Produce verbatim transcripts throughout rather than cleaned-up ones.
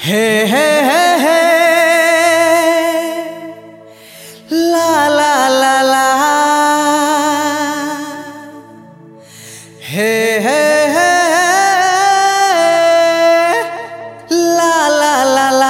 हे hey hey hey la la la la hey hey hey la la la la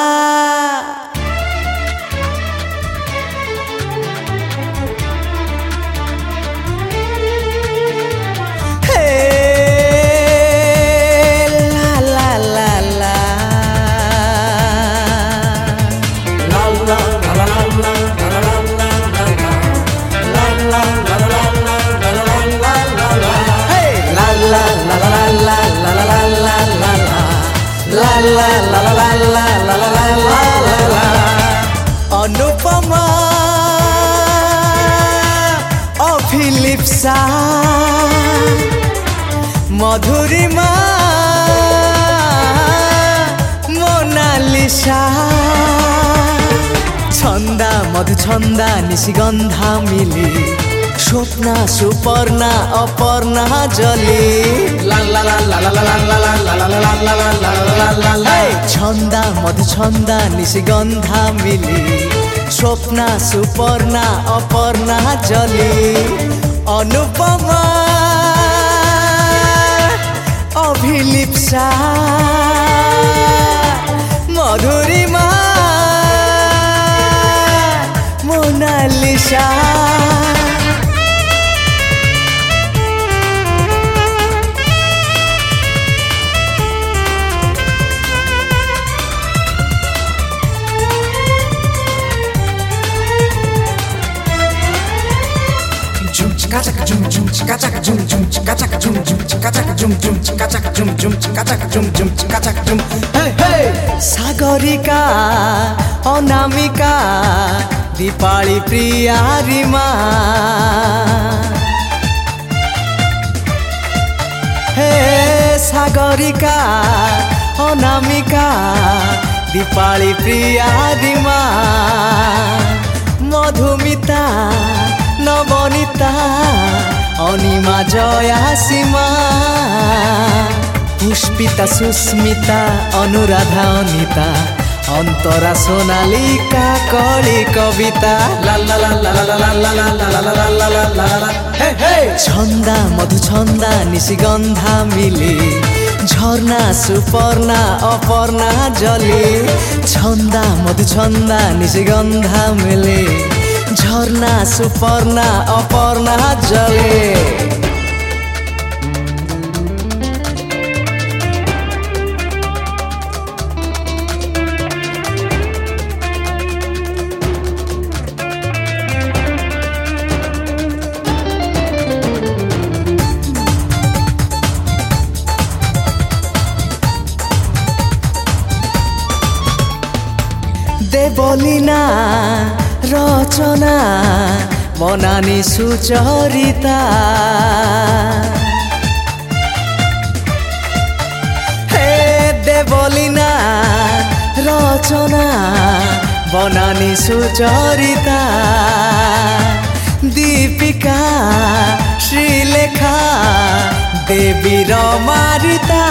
Anupama Abhilipsa Madhurima Monalisa Chhanda Madhuchhanda Nishigandha Mili Swapna Suparna Aparna Jali Chhanda Madhuchhanda Nishigandha Mili Swapna Suparna Aparna Jali Anupama Abhilipsa Madhurima Monalisa Zoom zoom chika chaka zoom zoom chika chaka zoom zoom chika chaka zoom zoom chika chaka zoom zoom chika chaka zoom zoom chika chaka zoom hey hey Sagarika Anamika Dipali Priya Rima hey Sagarika Anamika Dipali Priya Rima Madhumita Navanita Anima Jaya Seema Pushpita Sushmita Anuradha Anita Antara Sonalika Kali Kavita ला la la la la la la la la la la la la la hey हे छंदा मधुछंदा निशिगंधा मिली झरना सुपर्णा अपर्णा जली छंदा मधुछंदा निशिगंधा मिली झरना सुपर्णा अपर्णा जले देवलीना रचना बनानी सुचरिता हे देवलीना रचना बनानी सुचरिता दीपिका श्रीलेखा देवी रमारिता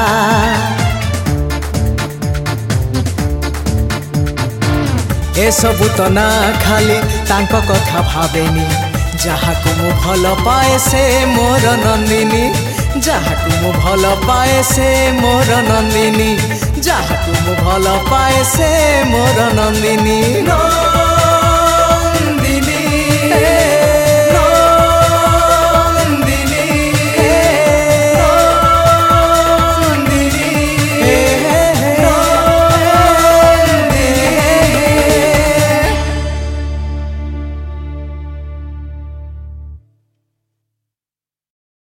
ए सबु तो ना खाली तांको कथा भावेनी जहाकु मु भल पाए से मोर नंदिनी जहाकु मु भल पाए से मोर नंदिनी जहाकु मु भल पाए से मोर नंदिनी।